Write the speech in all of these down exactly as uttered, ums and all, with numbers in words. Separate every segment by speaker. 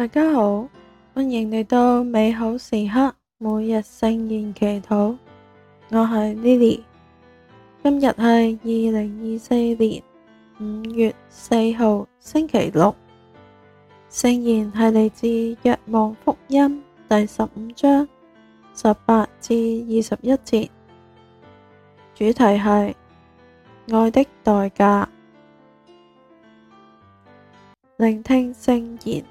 Speaker 1: 大家好，歡迎嚟到美好時刻每日聖言祈禱。我係 Lily， 今日係二零二四年五月四號星期六。聖言係嚟自若望福音第十五章十八至二十一節，主題係愛的代價。聆聽聖言。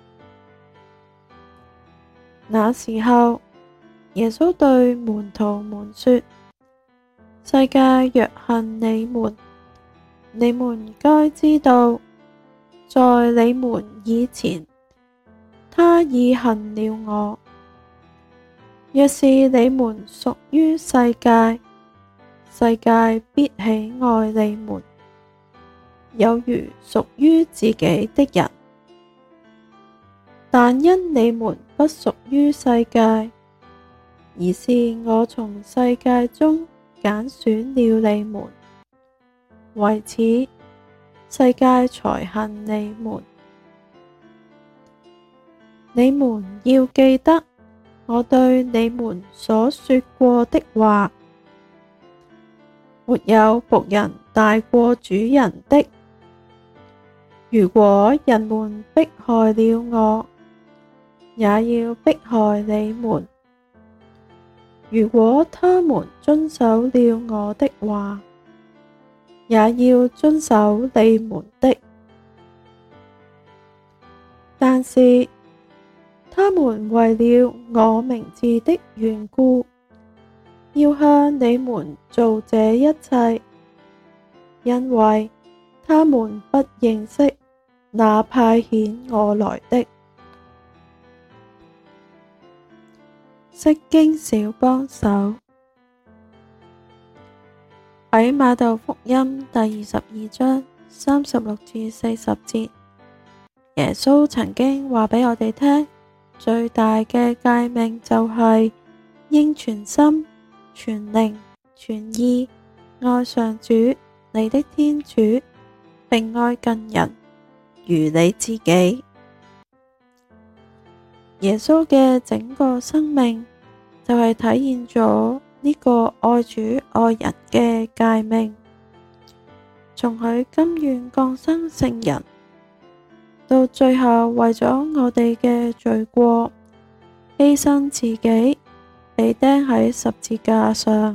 Speaker 1: 那時候，耶穌對門徒們說：世界若恨你們，你們該知道，在你們以前，他已恨了我。若是你們屬於世界，世界必喜愛你們，有如屬於自己的人。但因你們不屬於世界，而是我從世界中揀選了你們，為此世界才恨你們。你們要記得我對你們所說過的話：沒有僕人大過主人的。如果人們迫害了我，也要迫害你們；如果他們遵守了我的話，也要遵守你們的。但是他們為了我名字的緣故，要向你們做這一切，因為他們不認識那派遣我來的。釋經小幫手。喺瑪竇福音第二十二章三十六至四十節，耶穌曾經話俾我哋聽，最大嘅誡命就係應全心、全靈、全意愛上主你的天主，並愛近人如你自己。耶穌嘅整個生命就係體現咗呢個愛主愛人嘅誡命，從佢甘願降生成人，到最後為咗我哋嘅罪過，犧牲自己，被釘喺十字架上。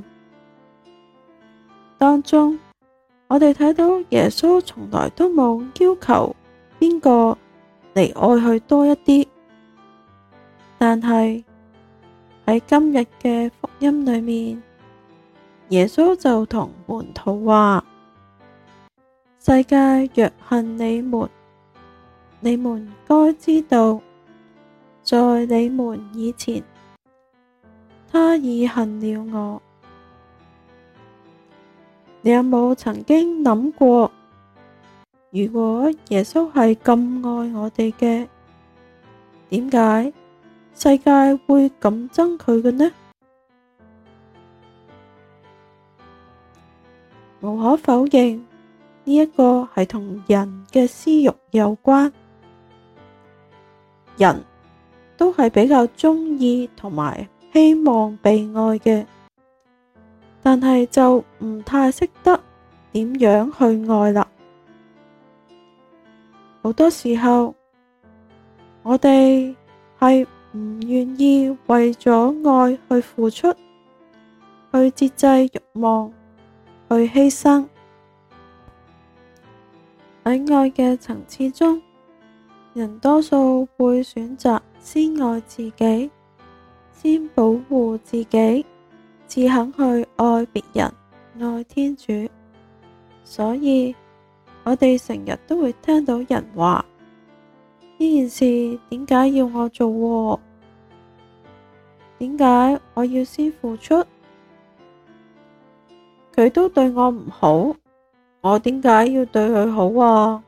Speaker 1: 當中，我哋睇到耶穌從來都冇要求邊個嚟愛佢多一啲，但係喺今日嘅福音裏面，耶穌就同門徒話：世界若恨你們，你們該知道，在你們以前，他已恨了我。你有冇曾經諗過，如果耶穌係咁愛我哋嘅，點解世界會咁憎佢嘅呢？無可否認，呢一個係同人嘅私慾有關。人都係比較鍾意同埋希望被愛嘅，但係就唔太識得點樣去愛啦。好多時候，我哋係唔願意為咗愛去付出，去節制慾望，去犧牲。喺愛嘅層次中，人多數會選擇先愛自己，先保護自己，至肯去愛別人，愛天主。所以我哋成日都會聽到人話：呢件事點解要我做喎？點解我要先付出？佢都對我唔好，我點解要對佢好啊？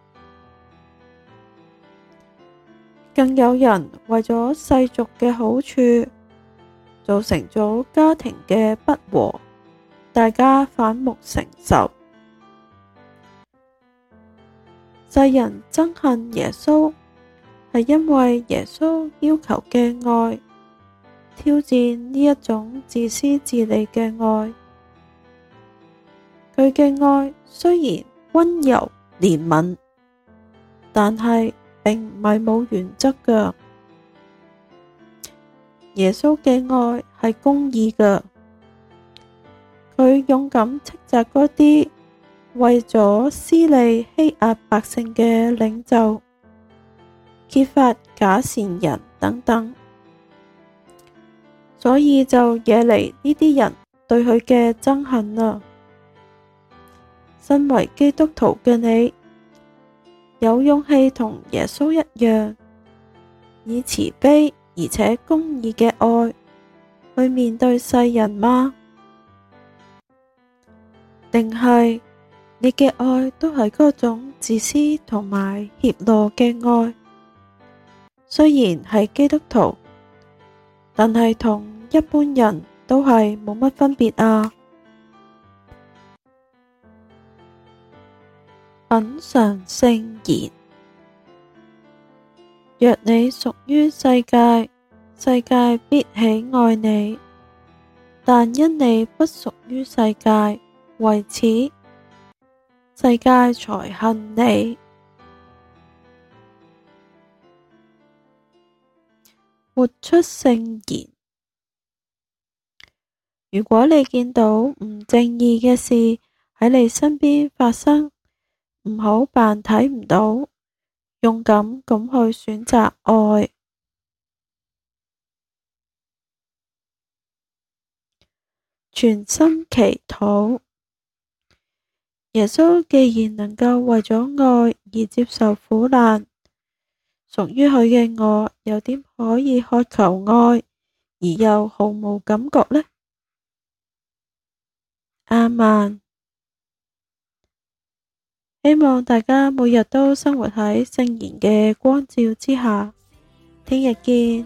Speaker 1: 更有人為咗世俗嘅好處，造成咗家庭嘅不和，大家反目成仇。世人憎恨耶穌， 係因為耶穌要求嘅愛挑戰呢一種自私自利嘅愛。佢嘅愛雖然溫柔憐憫，但係並唔係冇原則㗎。耶穌嘅愛係公義㗎，佢勇敢斥責嗰啲為咗私利欺壓百姓嘅領袖、揭發假善人等等，所以就惹嚟呢啲人對佢嘅憎恨啦。身為基督徒嘅你，有勇氣同耶穌一樣，以慈悲而且公義嘅愛去面對世人嗎？定係你嘅愛都係嗰種自私同埋怯懦嘅愛？雖然係基督徒，但係同一般人都係冇乜分別啊！品嚐聖言。若你屬於世界，世界必喜愛你；但因你不屬於世界，為此世界才恨你。活出聖言。如果你見到唔正義嘅事喺你身邊發生，唔好扮睇唔到，勇敢咁去選擇愛。全心祈禱。耶穌既然能夠為咗愛而接受苦難，屬於佢嘅我又點可以渴求愛而又毫無感覺呢？阿們。希望大家每日都生活喺聖言嘅光照之下。聽日見。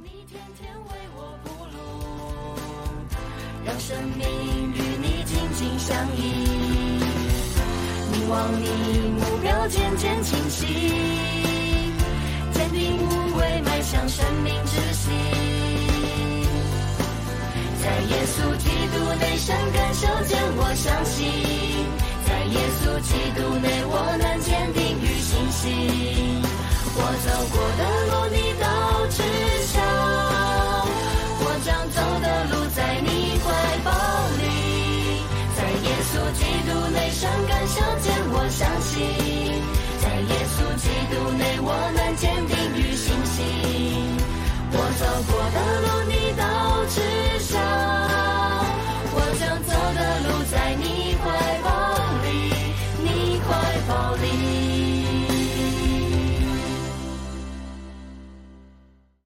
Speaker 1: 讓生命與你緊緊相依，凝望你目標漸漸清晰，堅定無畏邁向生命之心，在耶穌基督內深感受見我相信，在耶穌基督內我能堅定與信心，我走過的路你都知曉，我將走的路在你懷抱裡，在耶穌基督內深感受